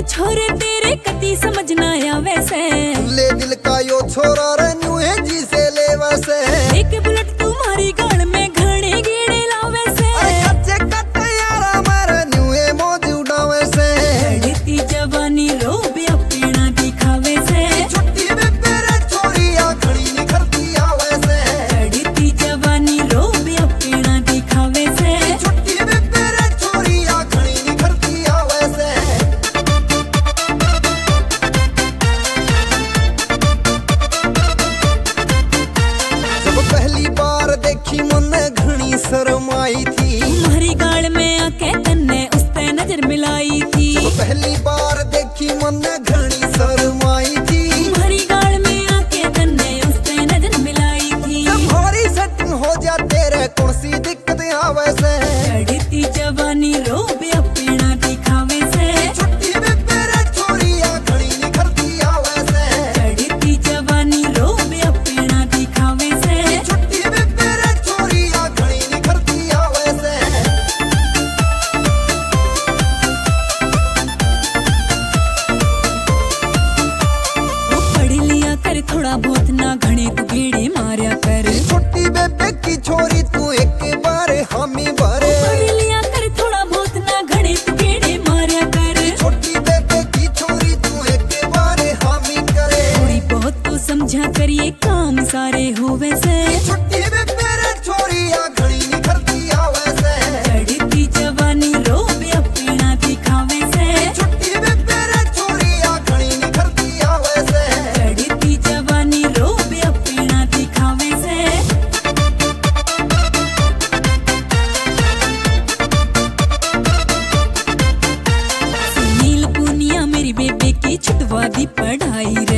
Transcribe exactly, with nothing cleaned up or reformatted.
छोरे तेरे कती समझना या वैसे ले दिल का यो छोरा रे न्यू है जी से ले वैसे एक बुलेट तुम्हारी गाड़ में घने गेड़े लावे से कच्चे कट्टे यारा मारे न्यू है मौज उड़ावे से चढ़ती जवानी रोब अपना दिखावे से छुट्टी में तेरे छोरिया खड़ी निखरती आवे से चढ़ती जवानी रोब अपना दिखावे से छुट्टी में तेरे छोरिया खड़ी निखरती आवे से जब पहली बार देखी मन घनी शर्म आई थी तुम्हारी गाड़ में आके तन्ने उससे नजर मिलाई थी पहली बार देखी मन घनी शर्म आई थी तुम्हारी गाड़ में आके तन्ने उससे नजर मिलाई थी हमारी सेटिंग हो जा तेरे कौन सी दिक्कत आवे से चढ़ती जवानी रोब अपना दिखावे से छुट्टी में तेरे छोरिया खड़ी निखरती आवे से चढ़ती जवानी रोब अपना दिखावे से छुट्टी में तेरे छोरिया खड़ी निखरती आवे से वो पढ़ लिया कर थोड़ा बहुत ना घने तू गेड़े मारा कर छुट्टी बेबे की छोरी तू एक बार हामी भरे पढ़ लिया कर थोड़ा बहुत ना घने तू गेड़े मारा कर छुट्टी बेबे की छोरी तू एक बार हामी करे थोड़ी बहुत तो समझा करिए काम सारे हो वैसे छुट्टी में तेरे छोरिया खड़ी निखरती आवे से चढ़ती जवानी रोब अपना दिखावे से छुट्टी में तेरे छोरिया खड़ी निखरती आवे से चढ़ती जवानी रोब अपना दिखावे से सुनील पुनिया मेरी बेबे की छुटवा दी पढ़ाई रे